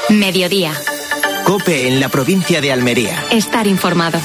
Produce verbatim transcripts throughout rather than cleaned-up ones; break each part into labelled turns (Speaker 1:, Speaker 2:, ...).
Speaker 1: Mediodía.
Speaker 2: COPE en la provincia de Almería.
Speaker 1: Estar informado.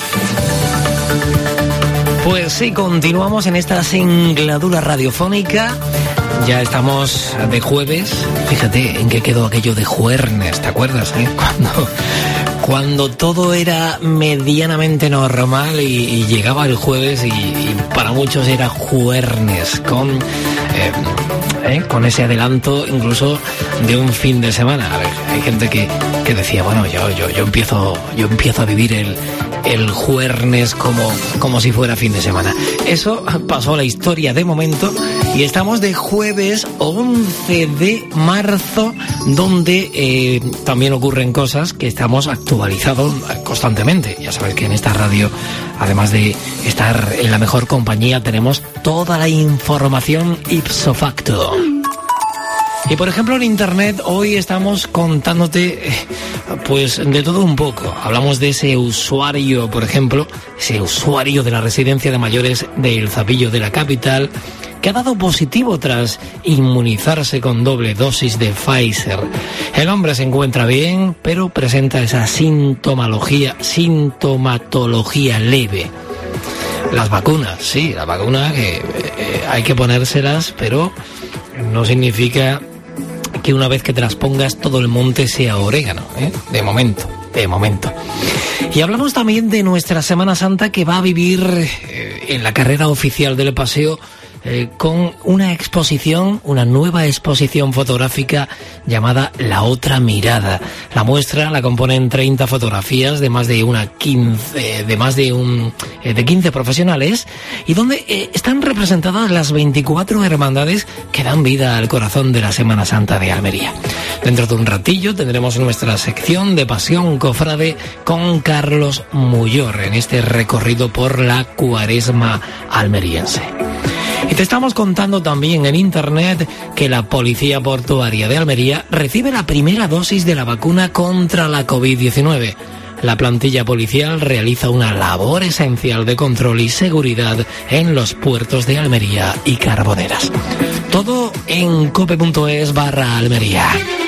Speaker 3: Pues sí, continuamos en esta singladura radiofónica. Ya estamos de jueves. Fíjate en qué quedó aquello de juernes, ¿te acuerdas? Eh? Cuando, cuando todo era medianamente normal y, y llegaba el jueves y, y para muchos era juernes, con, eh, eh, con ese adelanto incluso de un fin de semana. A ver, hay gente que, que decía, bueno, yo, yo, yo, empiezo, yo empiezo a vivir el... el juernes como, como si fuera fin de semana. Eso pasó a la historia de momento y estamos de jueves once de marzo, donde eh, también ocurren cosas que estamos actualizados constantemente. Ya sabes que en esta radio, además de estar en la mejor compañía, tenemos toda la información ipso facto. Y por ejemplo en internet hoy estamos contándote pues de todo un poco. Hablamos de ese usuario, por ejemplo, ese usuario de la residencia de mayores de El Zapillo de la capital, que ha dado positivo tras inmunizarse con doble dosis de Pfizer. El hombre se encuentra bien, pero presenta esa sintomología, sintomatología leve. Las vacunas, sí, las vacunas que eh, hay que ponérselas, pero no significa que una vez que te las pongas todo el monte sea orégano, ¿eh? De momento, de momento. Y hablamos también de nuestra Semana Santa, que va a vivir eh, en la carrera oficial del paseo eh, con una exposición, una nueva exposición fotográfica llamada La Otra Mirada. La muestra la componen treinta fotografías de más de una quince, de más de un eh, de quince profesionales, y donde eh, están representadas las veinticuatro hermandades que dan vida al corazón de la Semana Santa de Almería. Dentro de un ratillo tendremos nuestra sección de Pasión Cofrade con Carlos Muyor en este recorrido por la Cuaresma almeriense. Y te estamos contando también en internet que la Policía Portuaria de Almería recibe la primera dosis de la vacuna contra la covid diecinueve. La plantilla policial realiza una labor esencial de control y seguridad en los puertos de Almería y Carboneras. Todo en cope.es barra Almería.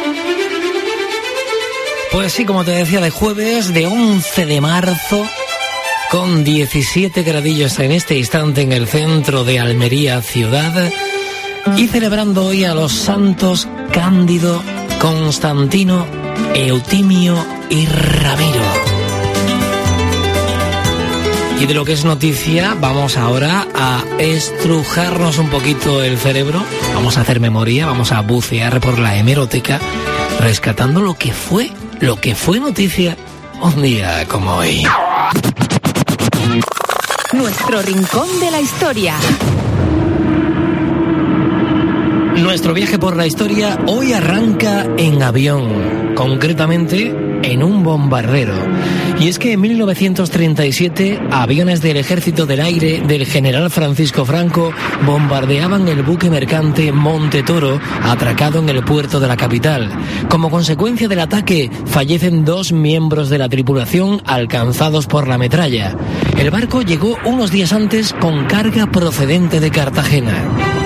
Speaker 3: Pues sí, como te decía, de jueves, de once de marzo... con diecisiete gradillos en este instante en el centro de Almería ciudad, y celebrando hoy a los santos Cándido, Constantino, Eutimio y Ramiro. Y de lo que es noticia, vamos ahora a estrujarnos un poquito el cerebro, vamos a hacer memoria, vamos a bucear por la hemeroteca, rescatando lo que fue, lo que fue noticia un día como hoy.
Speaker 1: Nuestro rincón de la historia.
Speaker 3: Nuestro viaje por la historia hoy arranca en avión, concretamente en un bombardero. Y es que en mil novecientos treinta y siete, aviones del Ejército del Aire del general Francisco Franco bombardeaban el buque mercante Monte Toro, atracado en el puerto de la capital. Como consecuencia del ataque, fallecen dos miembros de la tripulación alcanzados por la metralla. El barco llegó unos días antes con carga procedente de Cartagena.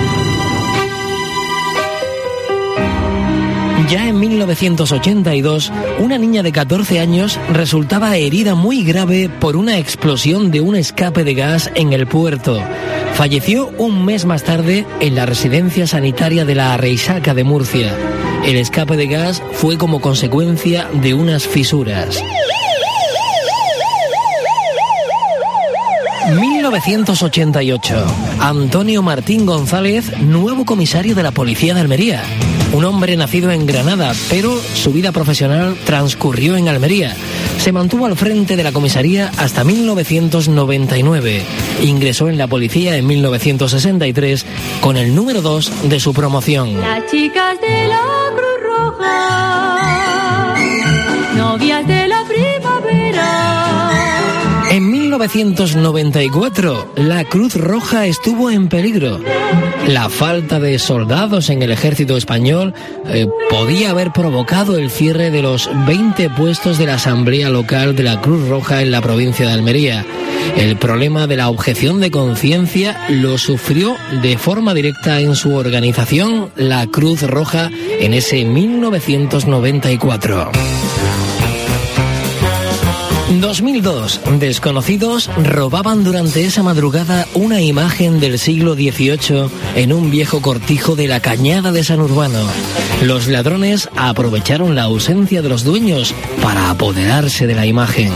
Speaker 3: Ya en mil novecientos ochenta y dos, una niña de catorce años resultaba herida muy grave por una explosión de un escape de gas en el puerto. Falleció un mes más tarde en la residencia sanitaria de la Arreixaca de Murcia. El escape de gas fue como consecuencia de unas fisuras. mil novecientos ochenta y ocho. Antonio Martín González, nuevo comisario de la Policía de Almería. Un hombre nacido en Granada, pero su vida profesional transcurrió en Almería. Se mantuvo al frente de la comisaría hasta mil novecientos noventa y nueve. Ingresó en la policía en mil novecientos sesenta y tres con el número dos de su promoción.
Speaker 4: Las chicas de la Cruz Roja, novias de la primavera.
Speaker 3: En mil novecientos noventa y cuatro, la Cruz Roja estuvo en peligro. La falta de soldados en el ejército español eh, podía haber provocado el cierre de los veinte puestos de la asamblea local de la Cruz Roja en la provincia de Almería. El problema de la objeción de conciencia lo sufrió de forma directa en su organización, la Cruz Roja, en ese mil novecientos noventa y cuatro. dos mil dos. Desconocidos robaban durante esa madrugada una imagen del siglo dieciocho en un viejo cortijo de la Cañada de San Urbano. Los ladrones aprovecharon la ausencia de los dueños para apoderarse de la imagen.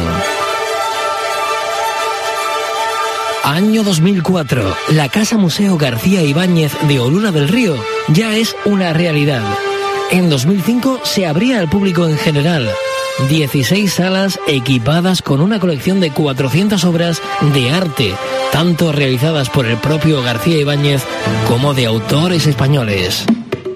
Speaker 3: Año dos mil cuatro. La Casa Museo García Ibáñez de Olula del Río ya es una realidad. En dos mil cinco se abría al público en general. dieciséis salas equipadas con una colección de cuatrocientas obras de arte, tanto realizadas por el propio García Ibáñez como de autores españoles.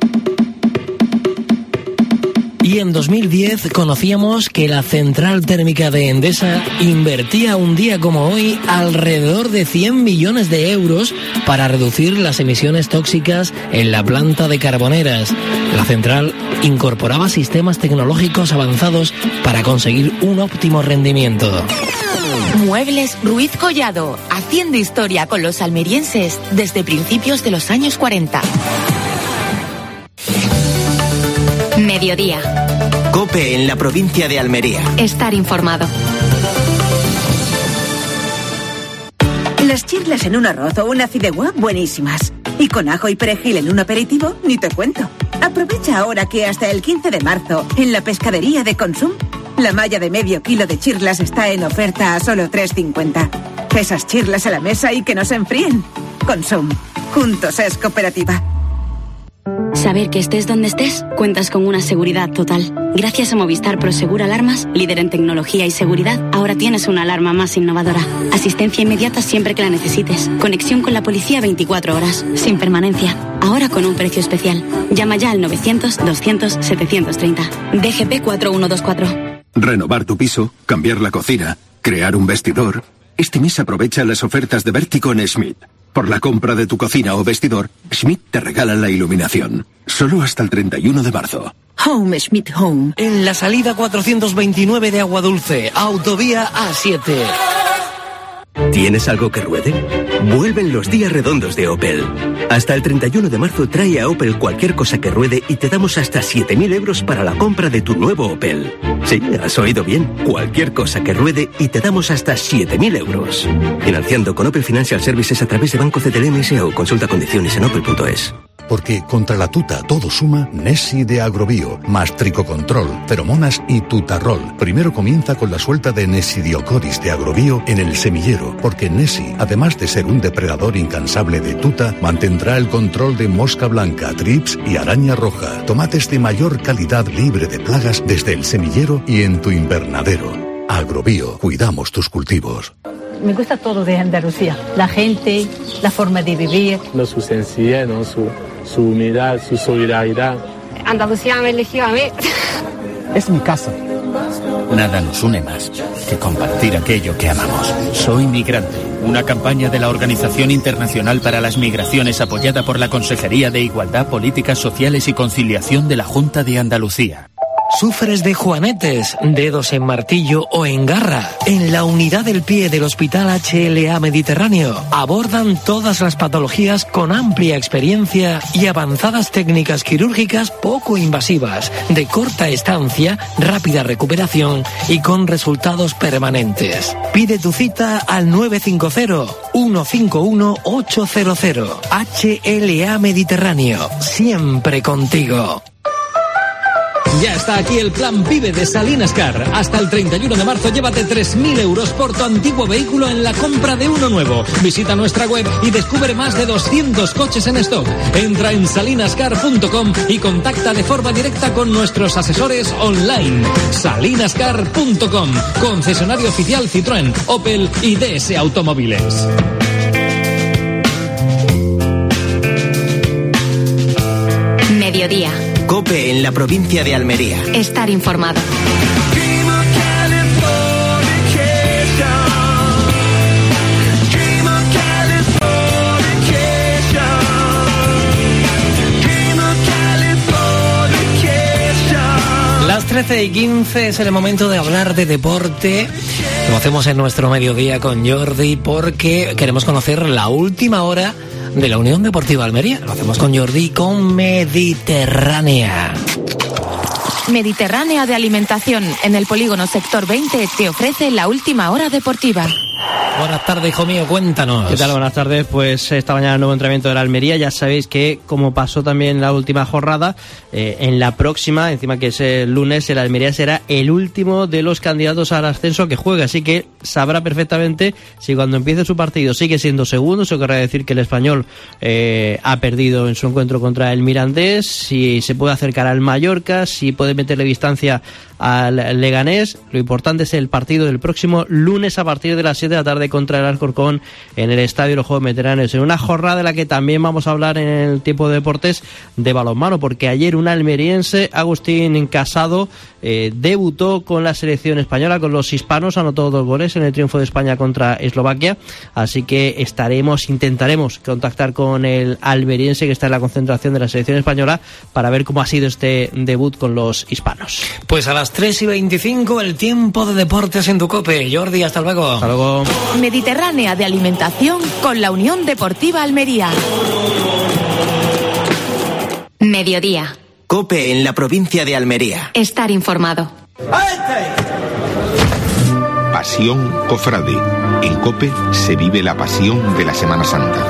Speaker 3: Y en dos mil diez conocíamos que la central térmica de Endesa invertía un día como hoy alrededor de cien millones de euros para reducir las emisiones tóxicas en la planta de Carboneras. La central incorporaba sistemas tecnológicos avanzados para conseguir un óptimo rendimiento.
Speaker 1: Muebles Ruiz Collado, haciendo historia con los almerienses desde principios de los años cuarenta. Mediodía.
Speaker 2: COPE en la provincia de Almería.
Speaker 1: Estar informado.
Speaker 5: Las chirlas en un arroz o una fideuá, buenísimas. Y con ajo y perejil en un aperitivo, ni te cuento. Aprovecha ahora que hasta el quince de marzo, en la pescadería de Consum, la malla de medio kilo de chirlas está en oferta a solo tres cincuenta. Esas chirlas a la mesa y que no se enfríen. Consum. Juntos es cooperativa.
Speaker 6: Saber que estés donde estés, cuentas con una seguridad total. Gracias a Movistar Prosegur Alarmas, líder en tecnología y seguridad, ahora tienes una alarma más innovadora. Asistencia inmediata siempre que la necesites. Conexión con la policía veinticuatro horas, sin permanencia. Ahora con un precio especial. Llama ya al novecientos, doscientos, setecientos treinta. D G P cuatro uno dos cuatro.
Speaker 7: Renovar tu piso, cambiar la cocina, crear un vestidor. Este mes aprovecha las ofertas de Vértigo en Schmidt. Por la compra de tu cocina o vestidor, Schmidt te regala la iluminación. Solo hasta el treinta y uno de marzo.
Speaker 1: Home Schmidt Home.
Speaker 3: En la salida cuatrocientos veintinueve de Aguadulce, autovía A siete.
Speaker 8: ¿Tienes algo que ruede? Vuelven los días redondos de Opel. Hasta el treinta y uno de marzo trae a Opel cualquier cosa que ruede y te damos hasta siete mil euros para la compra de tu nuevo Opel. Sí, has oído bien. Cualquier cosa que ruede y te damos hasta siete mil euros. Financiando con Opel Financial Services a través de Banco C T L M S O. Consulta condiciones en opel punto es.
Speaker 9: Porque contra la tuta todo suma, Nessi de Agrobio, más Tricocontrol, feromonas y tutarrol. Primero comienza con la suelta de Nesidiocoris de Agrobio en el semillero, porque Nessi, además de ser un depredador incansable de tuta, mantendrá el control de mosca blanca, trips y araña roja. Tomates de mayor calidad libre de plagas desde el semillero y en tu invernadero. Agrobio, cuidamos tus cultivos.
Speaker 10: Me gusta todo de Andalucía, la gente, la forma de vivir.
Speaker 11: No, su sencillez, ¿no? su, su humildad, su solidaridad.
Speaker 12: Andalucía me eligió a mí.
Speaker 13: Es mi casa.
Speaker 14: Nada nos une más que compartir aquello que amamos. Soy Migrante, una campaña de la Organización Internacional para las Migraciones apoyada por la Consejería de Igualdad, Políticas Sociales y Conciliación de la Junta de Andalucía.
Speaker 3: ¿Sufres de juanetes, dedos en martillo o en garra? En la unidad del pie del Hospital H L A Mediterráneo abordan todas las patologías con amplia experiencia y avanzadas técnicas quirúrgicas poco invasivas, de corta estancia, rápida recuperación y con resultados permanentes. Pide tu cita al nueve cinco cero, uno cinco uno, ocho cero cero. H L A Mediterráneo, siempre contigo.
Speaker 15: Ya está aquí el plan PIBE de Salinas Car. Hasta el treinta y uno de marzo llévate tres mil euros por tu antiguo vehículo en la compra de uno nuevo. Visita nuestra web y descubre más de doscientos coches en stock. Entra en salinas car punto com y contacta de forma directa con nuestros asesores online. salinas car punto com, concesionario oficial Citroën, Opel y D S Automóviles.
Speaker 1: Mediodía.
Speaker 2: COPE en la provincia de Almería.
Speaker 1: Estar informado.
Speaker 3: Las trece y quince es el momento de hablar de deporte. Lo hacemos en nuestro mediodía con Jordi porque queremos conocer la última hora de la Unión Deportiva Almería. Lo hacemos con Jordi y con Mediterránea.
Speaker 1: Mediterránea de Alimentación, en el polígono Sector veinte, te ofrece la última hora deportiva.
Speaker 3: Buenas tardes, hijo mío, cuéntanos.
Speaker 16: ¿Qué tal? Buenas tardes. Pues esta mañana el nuevo entrenamiento de la Almería. Ya sabéis que, como pasó también en la última jornada, eh, en la próxima, encima que es el lunes, el Almería será el último de los candidatos al ascenso que juegue. Así que sabrá perfectamente si cuando empiece su partido sigue siendo segundo. Eso querrá decir que el Español eh, ha perdido en su encuentro contra el Mirandés, si se puede acercar al Mallorca, si puede meterle distancia al Leganés. Lo importante es el partido del próximo lunes a partir de las siete de la tarde contra el Alcorcón en el Estadio de los Juegos Veteranos, en una jornada en la que también vamos a hablar en el tiempo de deportes de balonmano, porque ayer un almeriense, Agustín Casado, eh, debutó con la selección española, con los hispanos, anotó dos goles en el triunfo de España contra Eslovaquia, así que estaremos, intentaremos contactar con el almeriense que está en la concentración de la selección española para ver cómo ha sido este debut con los hispanos.
Speaker 3: Pues a las tres y veinticinco el tiempo de deportes en tu COPE. Jordi, hasta luego.
Speaker 16: Hasta luego.
Speaker 1: Mediterránea de Alimentación con la Unión Deportiva Almería.
Speaker 6: Mediodía.
Speaker 2: COPE en la provincia de Almería.
Speaker 6: Estar informado.
Speaker 17: Pasión Cofrade. En COPE se vive la pasión de la Semana Santa.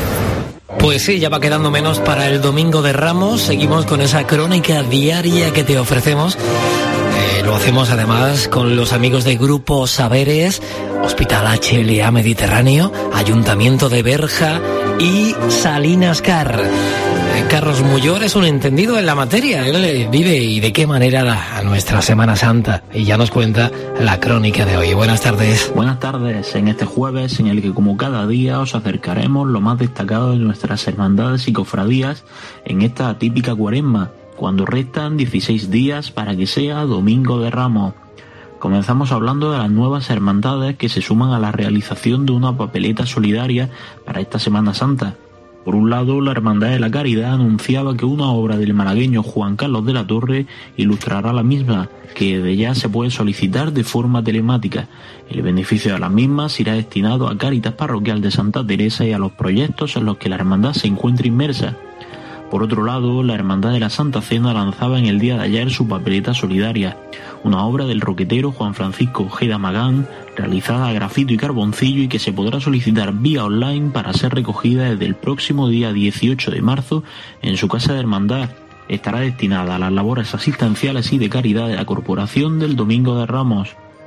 Speaker 3: Pues sí, ya va quedando menos para el Domingo de Ramos. Seguimos con esa crónica diaria que te ofrecemos. Eh, lo hacemos además con los amigos de Grupo Saberes, Hospital H L A Mediterráneo, Ayuntamiento de Berja y Salinas Car. Eh, Carlos Muyor es un entendido en la materia. Él vive y de qué manera la, a nuestra Semana Santa. Y ya nos cuenta la crónica de hoy. Buenas tardes.
Speaker 18: Buenas tardes. En este jueves en el que, como cada día, os acercaremos lo más destacado de nuestras hermandades y cofradías en esta típica cuaresma, cuando restan dieciséis días para que sea Domingo de Ramos. Comenzamos hablando de las nuevas hermandades que se suman a la realización de una papeleta solidaria para esta Semana Santa. Por un lado, la Hermandad de la Caridad anunciaba que una obra del malagueño Juan Carlos de la Torre ilustrará la misma, que de ya se puede solicitar de forma telemática. El beneficio de las mismas irá destinado a Cáritas Parroquial de Santa Teresa y a los proyectos en los que la hermandad se encuentra inmersa. Por otro lado, la Hermandad de la Santa Cena lanzaba en el día de ayer su papeleta solidaria, una obra del roquetero Juan Francisco Ojeda Magán, realizada a grafito y carboncillo y que se podrá solicitar vía online para ser recogida desde el próximo día dieciocho de marzo en su casa de hermandad. Estará destinada a las labores asistenciales y de caridad de la Corporación del Domingo de Ramos.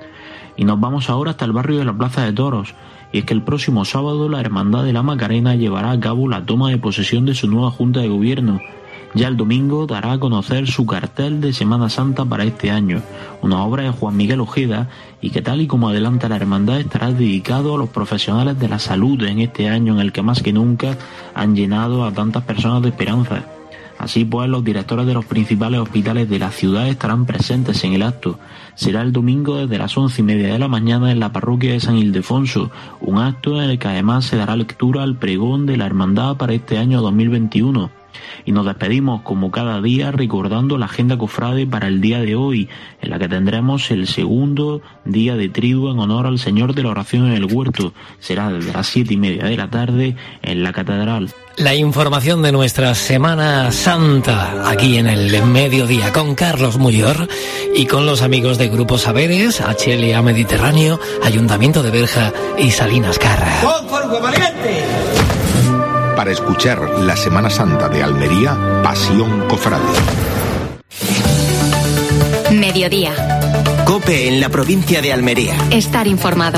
Speaker 18: Y nos vamos ahora hasta el barrio de la Plaza de Toros. Y es que el próximo sábado la Hermandad de la Macarena llevará a cabo la toma de posesión de su nueva Junta de Gobierno. Ya el domingo dará a conocer su cartel de Semana Santa para este año, una obra de Juan Miguel Ojeda y que, tal y como adelanta la Hermandad, estará dedicado a los profesionales de la salud en este año en el que más que nunca han llenado a tantas personas de esperanza. Así pues, los directores de los principales hospitales de la ciudad estarán presentes en el acto. Será el domingo desde las once y media de la mañana en la parroquia de San Ildefonso, un acto en el que además se dará lectura al pregón de la hermandad para este año dos mil veintiuno. Y nos despedimos como cada día recordando la agenda cofrade para el día de hoy, en la que tendremos el segundo día de triduo en honor al Señor de la Oración en el Huerto. Será desde las siete y media de la tarde en la catedral.
Speaker 3: La información de nuestra Semana Santa aquí en el mediodía con Carlos Muyor y con los amigos de Grupo Saberes, H L A Mediterráneo, Ayuntamiento de Berja y Salinas Car.
Speaker 17: Para escuchar la Semana Santa de Almería, Pasión Cofrade.
Speaker 6: Mediodía.
Speaker 2: COPE en la provincia de Almería.
Speaker 6: Estar informado.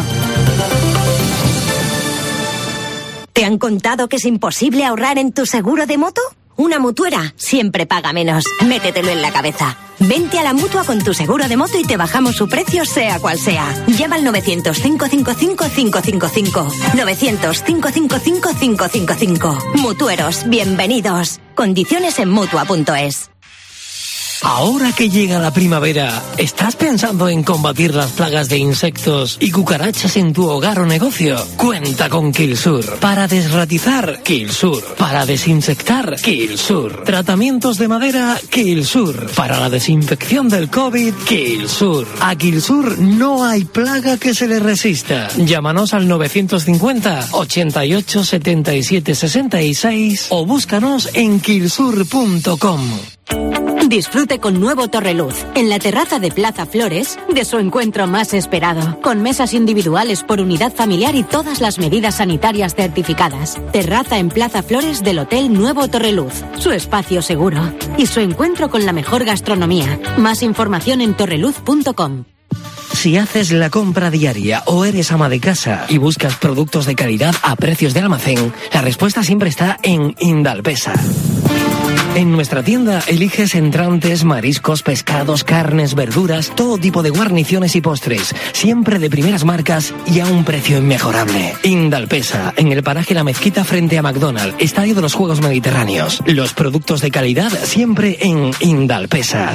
Speaker 19: ¿Te han contado que es imposible ahorrar en tu seguro de moto? Una mutuera siempre paga menos. Métetelo en la cabeza. Vente a la Mutua con tu seguro de moto y te bajamos su precio sea cual sea. Llama al novecientos, cinco cinco cinco, cinco cinco cinco. novecientos, cinco cinco cinco, cinco cinco cinco. Mutueros, bienvenidos. Condiciones en Mutua punto es.
Speaker 3: Ahora que llega la primavera, ¿estás pensando en combatir las plagas de insectos y cucarachas en tu hogar o negocio? Cuenta con Killsur. Para desratizar, Killsur. Para desinsectar, Killsur. Tratamientos de madera, Killsur. Para la desinfección del COVID, Killsur. A Killsur no hay plaga que se le resista. Llámanos al novecientos cincuenta, ochenta y ocho, setenta y siete, sesenta y seis o búscanos en killsur punto com.
Speaker 20: Disfrute con nuevo Torreluz, en la terraza de Plaza Flores, de su encuentro más esperado, con mesas individuales por unidad familiar y todas las medidas sanitarias certificadas. Terraza en Plaza Flores del Hotel Nuevo Torreluz, su espacio seguro y su encuentro con la mejor gastronomía. Más información en torreluz punto com.
Speaker 3: Si haces la compra diaria o eres ama de casa y buscas productos de calidad a precios de almacén, la respuesta siempre está en Indalpesa. En nuestra tienda eliges entrantes, mariscos, pescados, carnes, verduras, todo tipo de guarniciones y postres, siempre de primeras marcas y a un precio inmejorable. Indalpesa, en el paraje La Mezquita frente a McDonald's, Estadio de los Juegos Mediterráneos. Los productos de calidad siempre en Indalpesa.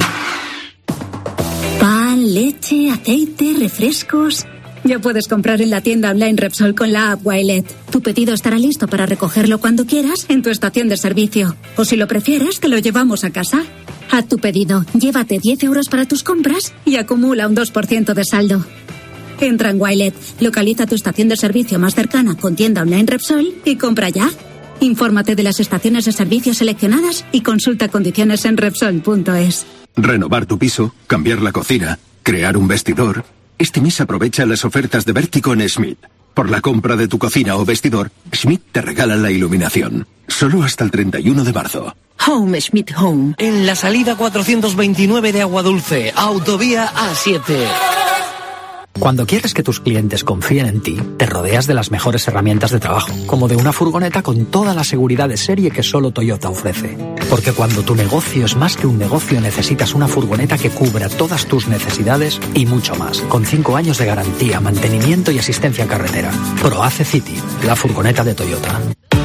Speaker 21: Pan, leche, aceite, refrescos. Ya puedes comprar en la tienda online Repsol con la app Wilet. Tu pedido estará listo para recogerlo cuando quieras en tu estación de servicio. O si lo prefieres, te lo llevamos a casa. Haz tu pedido, llévate diez euros para tus compras y acumula un dos por ciento de saldo. Entra en Wilet, localiza tu estación de servicio más cercana con tienda online Repsol y compra ya. Infórmate de las estaciones de servicio seleccionadas y consulta condiciones en Repsol punto es.
Speaker 7: Renovar tu piso, cambiar la cocina, crear un vestidor. Este mes aprovecha las ofertas de Verticon Schmidt. Por la compra de tu cocina o vestidor, Schmidt te regala la iluminación. Solo hasta el treinta y uno de marzo.
Speaker 3: Home Schmidt Home. En la salida cuatrocientos veintinueve de Aguadulce, autovía A siete.
Speaker 22: Cuando quieres que tus clientes confíen en ti, te rodeas de las mejores herramientas de trabajo, como de una furgoneta con toda la seguridad de serie que solo Toyota ofrece. Porque cuando tu negocio es más que un negocio, necesitas una furgoneta que cubra todas tus necesidades y mucho más, con cinco años de garantía, mantenimiento y asistencia carretera. ProAce City, la furgoneta de Toyota.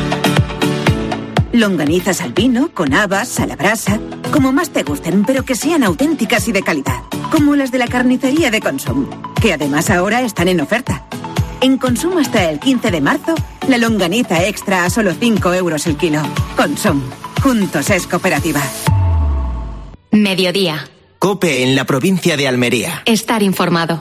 Speaker 5: Longanizas al vino, con habas, a la brasa, como más te gusten, pero que sean auténticas y de calidad. Como las de la carnicería de Consum, que además ahora están en oferta. En Consum hasta el quince de marzo, la longaniza extra a solo cinco euros el kilo. Consum, juntos es cooperativa.
Speaker 1: Mediodía.
Speaker 2: COPE en la provincia de Almería.
Speaker 1: Estar informado.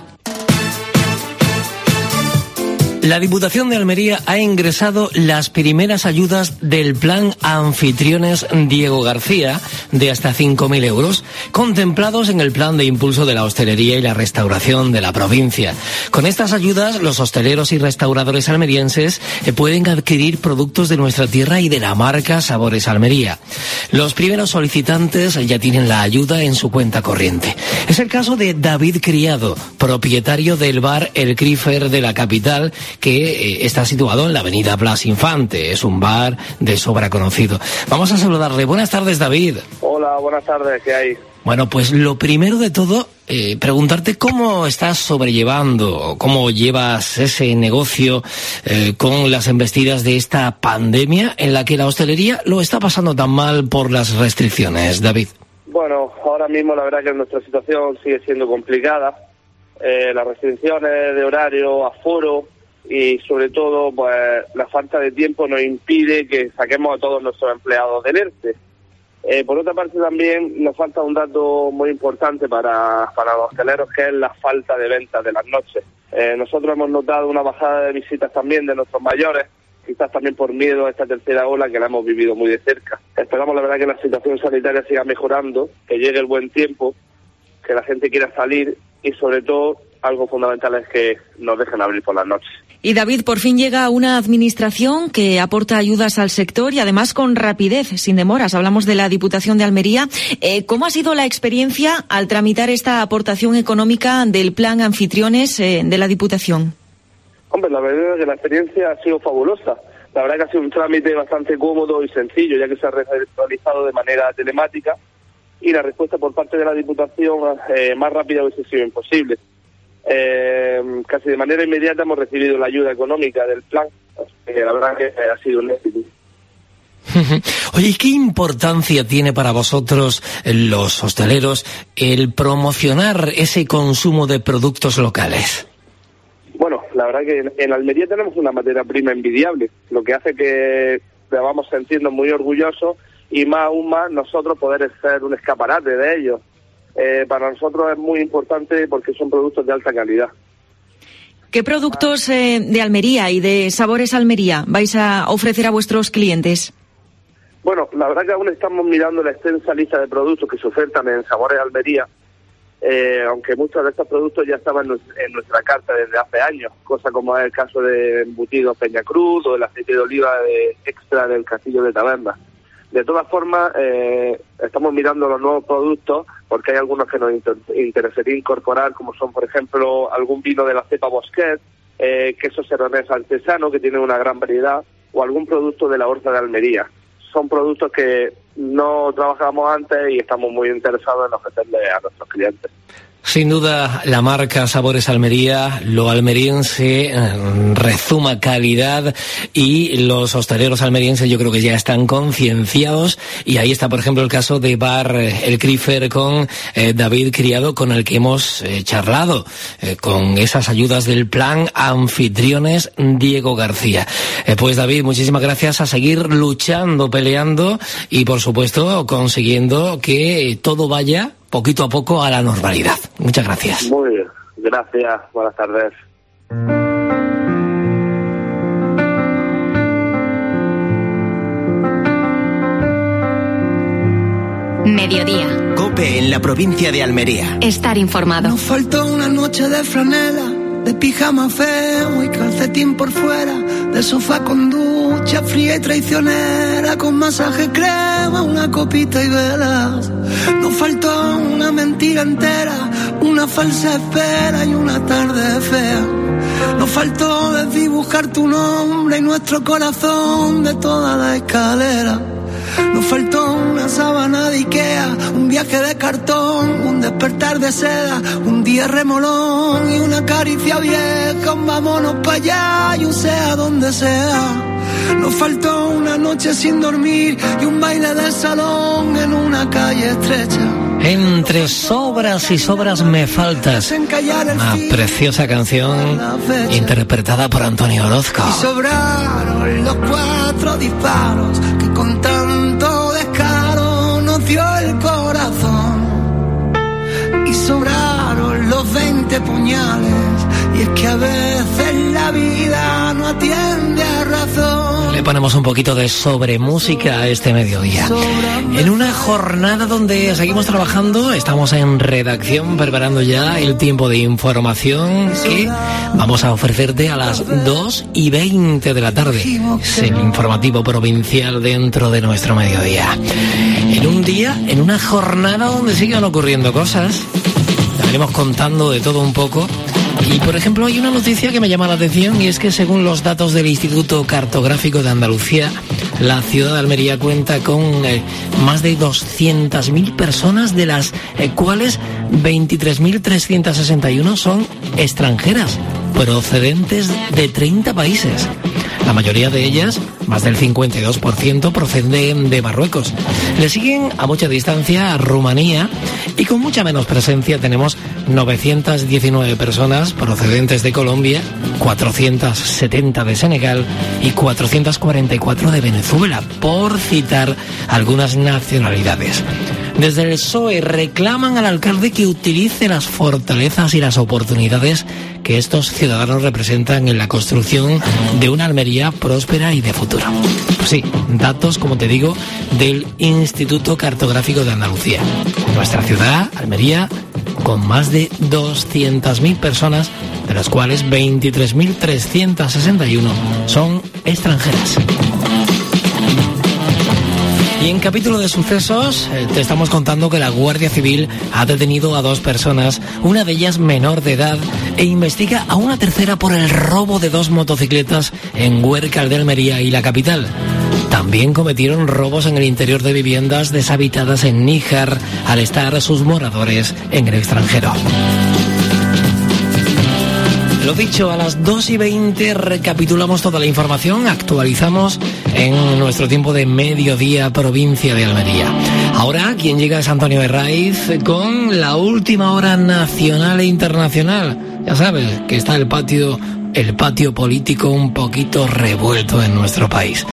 Speaker 3: La Diputación de Almería ha ingresado las primeras ayudas del Plan Anfitriones Diego García de hasta cinco mil euros, contemplados en el Plan de Impulso de la Hostelería y la Restauración de la provincia. Con estas ayudas, los hosteleros y restauradores almerienses pueden adquirir productos de nuestra tierra y de la marca Sabores Almería. Los primeros solicitantes ya tienen la ayuda en su cuenta corriente. Es el caso de David Criado, propietario del bar El Crifer de la capital, que eh, está situado en la avenida Blas Infante. Es un bar de sobra conocido. Vamos a saludarle. Buenas tardes, David.
Speaker 23: Hola, buenas tardes. ¿Qué hay?
Speaker 3: Bueno, pues lo primero de todo, eh, preguntarte cómo estás sobrellevando, cómo llevas ese negocio eh, con las embestidas de esta pandemia en la que la hostelería lo está pasando tan mal por las restricciones, David.
Speaker 23: Bueno, ahora mismo la verdad que nuestra situación sigue siendo complicada. Eh, las restricciones de horario, aforo y sobre todo pues la falta de tiempo nos impide que saquemos a todos nuestros empleados del ERTE. Eh, por otra parte también nos falta un dato muy importante para, para los hosteleros, que es la falta de ventas de las noches. Eh, nosotros hemos notado una bajada de visitas también de nuestros mayores, quizás también por miedo a esta tercera ola que la hemos vivido muy de cerca. Esperamos la verdad que la situación sanitaria siga mejorando, que llegue el buen tiempo, que la gente quiera salir y sobre todo algo fundamental es que nos dejen abrir por las noches.
Speaker 24: Y David, por fin llega una administración que aporta ayudas al sector y además con rapidez, sin demoras. Hablamos de la Diputación de Almería. Eh, ¿Cómo ha sido la experiencia al tramitar esta aportación económica del Plan Anfitriones eh, de la Diputación?
Speaker 23: Hombre, la verdad es que la experiencia ha sido fabulosa. La verdad que ha sido un trámite bastante cómodo y sencillo, ya que se ha realizado de manera telemática y la respuesta por parte de la Diputación eh, más rápida hubiese sido imposible. Eh, casi de manera inmediata hemos recibido la ayuda económica del plan, eh, la verdad que ha sido un éxito.
Speaker 3: Oye, ¿y qué importancia tiene para vosotros, los hosteleros, el promocionar ese consumo de productos locales?
Speaker 23: Bueno, la verdad que en, en Almería tenemos una materia prima envidiable, lo que hace que te vamos sintiendo muy orgullosos y más aún más nosotros poder ser un escaparate de ellos. Eh, para nosotros es muy importante porque son productos de alta calidad.
Speaker 24: ¿Qué productos eh, de Almería y de Sabores Almería vais a ofrecer a vuestros clientes?
Speaker 23: Bueno, la verdad que aún estamos mirando la extensa lista de productos que se ofertan en Sabores Almería, eh, aunque muchos de estos productos ya estaban en nuestra carta desde hace años, cosa como es el caso de embutidos Peñacruz o el aceite de oliva de extra del Castillo de Taberna. De todas formas, eh, estamos mirando los nuevos productos porque hay algunos que nos inter- interesaría incorporar, como son, por ejemplo, algún vino de la cepa Bosquet, eh, queso serranés artesano, que tiene una gran variedad, o algún producto de la Horta de Almería. Son productos que no trabajábamos antes y estamos muy interesados en ofrecerle a nuestros clientes.
Speaker 3: Sin duda, la marca Sabores Almería, lo almeriense, eh, rezuma calidad y los hosteleros almerienses yo creo que ya están concienciados y ahí está, por ejemplo, el caso de Bar eh, El Crifer con eh, David Criado, con el que hemos eh, charlado, eh, con esas ayudas del plan Anfitriones Diego García. Eh, pues David, muchísimas gracias, a seguir luchando, peleando y por supuesto consiguiendo que todo vaya poquito a poco a la normalidad. Muchas gracias.
Speaker 23: Muy bien, gracias, buenas tardes.
Speaker 1: Mediodía.
Speaker 2: COPE en la provincia de Almería.
Speaker 1: Estar informado.
Speaker 4: Nos faltó una noche de franela, de pijama feo y calcetín por fuera, de sofá con ducha fría y traicionera, con masaje crema, una copita y velas. Nos faltó una mentira entera, una falsa espera y una tarde fea. Nos faltó desdibujar tu nombre y nuestro corazón de toda la escalera. Nos faltó una sábana de Ikea, un viaje de cartón, un despertar de seda, un día remolón y una caricia vieja, un vámonos pa' allá y un sea donde sea. Nos faltó una noche sin dormir y un baile de salón en una calle estrecha.
Speaker 3: Entre sobras y sobras me faltas. Una preciosa canción interpretada por Antonio Orozco.
Speaker 4: Y sobraron los cuatro disparos que con tanto descaro nos dio el corazón. Y sobraron los veinte puñales. Y es que a veces la vida no atiende a razón.
Speaker 3: Le ponemos un poquito de sobremúsica a este mediodía. En una jornada donde seguimos trabajando, estamos en redacción preparando ya el tiempo de información que vamos a ofrecerte a las dos y veinte de la tarde. Es el informativo provincial dentro de nuestro mediodía. En un día, en una jornada donde sigan ocurriendo cosas, estaremos contando de todo un poco. Y, por ejemplo, hay una noticia que me llama la atención y es que según los datos del Instituto Cartográfico de Andalucía, la ciudad de Almería cuenta con eh, más de doscientas mil personas, de las eh, cuales veintitrés mil trescientas sesenta y uno son extranjeras, procedentes de treinta países. La mayoría de ellas, más del cincuenta y dos por ciento, proceden de Marruecos. Le siguen a mucha distancia Rumanía y con mucha menos presencia tenemos novecientas diecinueve personas procedentes de Colombia, cuatrocientas setenta de Senegal y cuatrocientas cuarenta y cuatro de Venezuela, por citar algunas nacionalidades. Desde el P S O E reclaman al alcalde que utilice las fortalezas y las oportunidades que estos ciudadanos representan en la construcción de una Almería próspera y de futuro. Pues sí, datos, como te digo, del Instituto Cartográfico de Andalucía. Nuestra ciudad, Almería, con más de doscientas mil personas, de las cuales veintitrés mil trescientas sesenta y uno son extranjeras. Y en capítulo de sucesos eh, te estamos contando que la Guardia Civil ha detenido a dos personas, una de ellas menor de edad, e investiga a una tercera por el robo de dos motocicletas en Huércal de Almería y la capital. También cometieron robos en el interior de viviendas deshabitadas en Níjar, al estar sus moradores en el extranjero. Lo dicho, a las dos y veinte recapitulamos toda la información, actualizamos en nuestro tiempo de mediodía, provincia de Almería. Ahora, quien llega es Antonio Herraiz con la última hora nacional e internacional. Ya sabes que está el patio, el patio político un poquito revuelto en nuestro país.